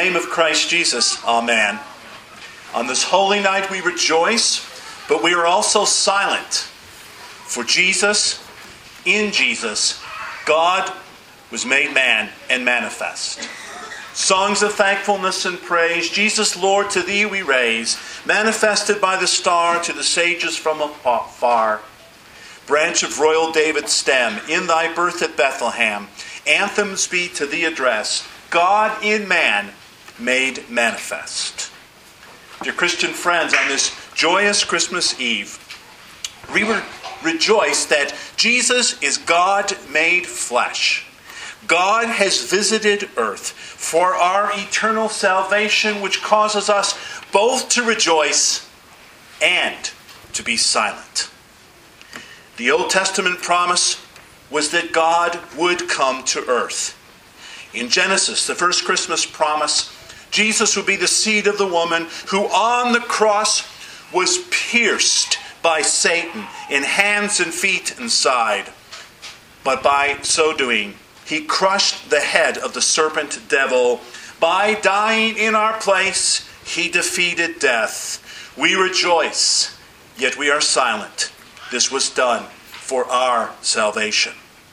name of Christ Jesus, amen. On this holy night we rejoice, but we are also silent. For Jesus, in Jesus, God was made man and manifest. Songs of thankfulness and praise, Jesus, Lord, to thee we raise, manifested by the star to the sages from afar. Branch of royal David's stem, in thy birth at Bethlehem, anthems be to thee addressed, God in man made manifest. Dear Christian friends, on this joyous Christmas Eve, we rejoice that Jesus is God made flesh. God has visited earth for our eternal salvation, which causes us both to rejoice and to be silent. The Old Testament promise was that God would come to earth. In Genesis, the first Christmas promise, Jesus would be the seed of the woman who on the cross was pierced by Satan in hands and feet and side. But by so doing, he crushed the head of the serpent devil. By dying in our place, he defeated death. We rejoice, yet we are silent. This was done for our salvation.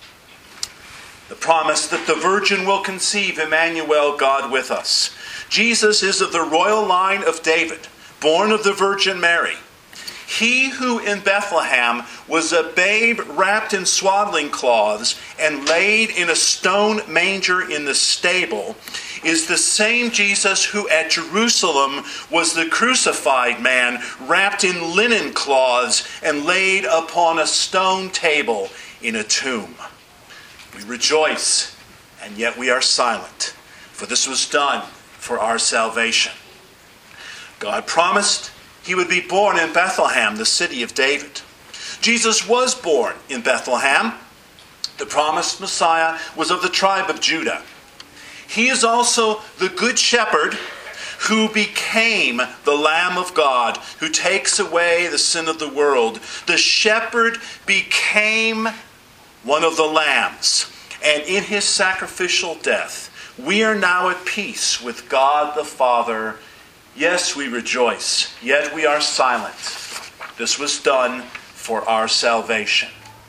The promise that the Virgin will conceive Emmanuel, God with us. Jesus is of the royal line of David, born of the Virgin Mary. He who in Bethlehem was a babe wrapped in swaddling cloths and laid in a stone manger in the stable is the same Jesus who at Jerusalem was the crucified man wrapped in linen cloths and laid upon a stone table in a tomb. We rejoice, and yet we are silent, for this was done for our salvation. God promised he would be born in Bethlehem, the city of David. Jesus was born in Bethlehem. The promised Messiah was of the tribe of Judah. He is also the good shepherd who became the Lamb of God, who takes away the sin of the world. The shepherd became one of the lambs. And in his sacrificial death, we are now at peace with God the Father. Yes, we rejoice, yet we are silent. This was done for our salvation.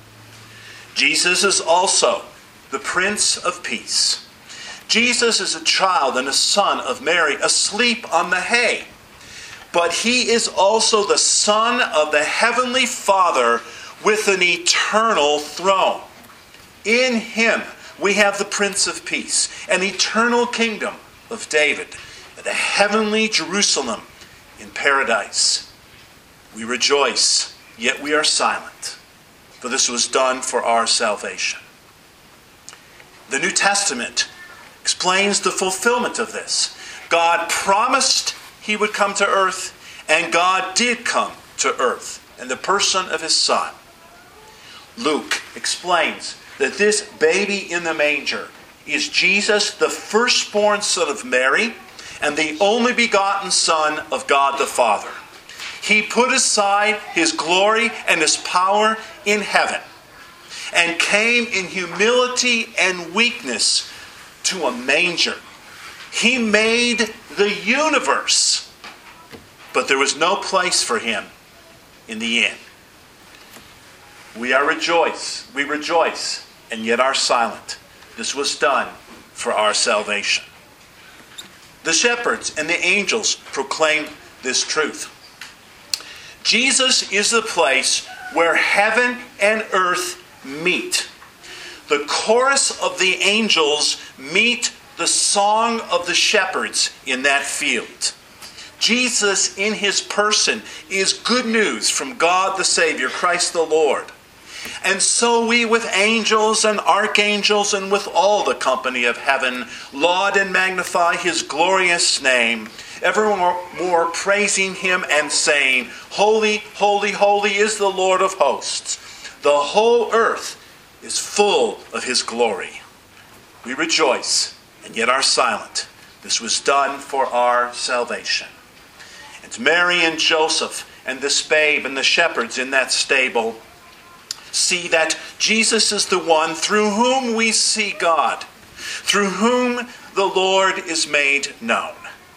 Jesus is also the Prince of Peace. Jesus is a child and a son of Mary, asleep on the hay. But he is also the Son of the Heavenly Father with an eternal throne. In him we have the Prince of Peace, an eternal kingdom of David, the heavenly Jerusalem in paradise. We rejoice, yet we are silent, for this was done for our salvation. The New Testament explains the fulfillment of this. God promised he would come to earth, and God did come to earth in the person of his Son. Luke explains that this baby in the manger is Jesus, the firstborn son of Mary, and the only begotten Son of God the Father. He put aside his glory and his power in heaven and came in humility and weakness to a manger. He made the universe, but there was no place for him in the inn. We rejoice, and yet are silent. This was done for our salvation. The shepherds and the angels proclaim this truth. Jesus is the place where heaven and earth meet. The chorus of the angels meet the song of the shepherds in that field. Jesus in his person is good news from God the Savior, Christ the Lord. And so we with angels and archangels and with all the company of heaven laud and magnify his glorious name, evermore praising him and saying, Holy, holy, holy is the Lord of hosts. The whole earth is full of his glory. We rejoice and yet are silent. This was done for our salvation. And Mary and Joseph and this babe and the shepherds in that stable see that Jesus is the one through whom we see God, through whom the Lord is made known.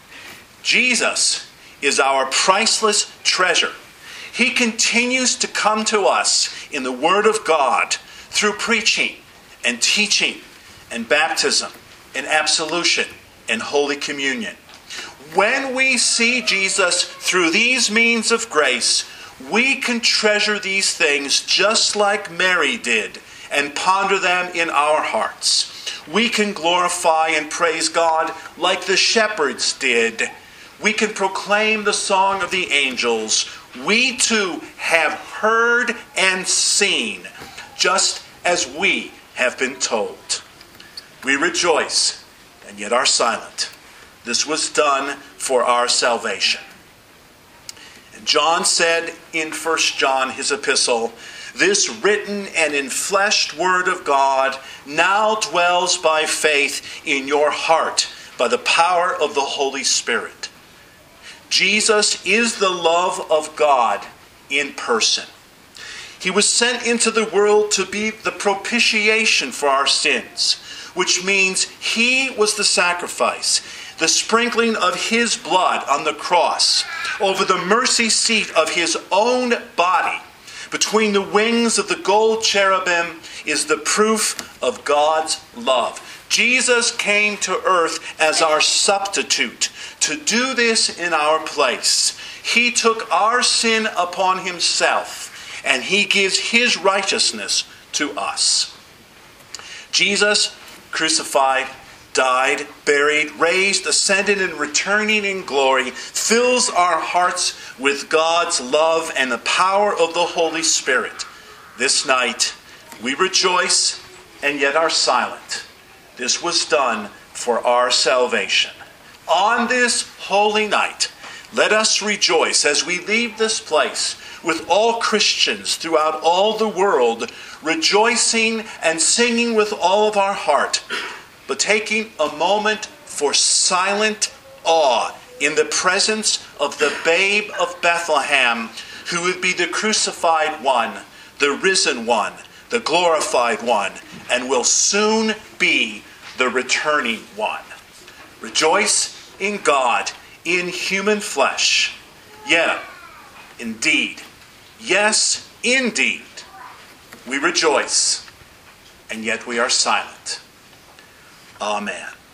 Jesus is our priceless treasure. He continues to come to us in the Word of God through preaching and teaching and baptism and absolution and Holy Communion. When we see Jesus through these means of grace, we can treasure these things just like Mary did and ponder them in our hearts. We can glorify and praise God like the shepherds did. We can proclaim the song of the angels. We too have heard and seen, just as we have been told. We rejoice and yet are silent. This was done for our salvation. And John said in 1 John, his epistle, "This written and enfleshed word of God now dwells by faith in your heart by the power of the Holy Spirit." Jesus is the love of God in person. He was sent into the world to be the propitiation for our sins, which means he was the sacrifice, the sprinkling of his blood on the cross over the mercy seat of his own body. Between the wings of the gold cherubim is the proof of God's love. Jesus came to earth as our substitute to do this in our place. He took our sin upon himself, and he gives his righteousness to us. Jesus, crucified, died, buried, raised, ascended, and returning in glory, fills our hearts with God's love and the power of the Holy Spirit. This night, we rejoice and yet are silent. This was done for our salvation. On this holy night, let us rejoice as we leave this place with all Christians throughout all the world, rejoicing and singing with all of our heart, but taking a moment for silent awe in the presence of the babe of Bethlehem, who would be the crucified one, the risen one, the glorified one, and will soon be the returning one. Rejoice in God in human flesh. Yeah, indeed. Yes, indeed. We rejoice, and yet we are silent. Amen.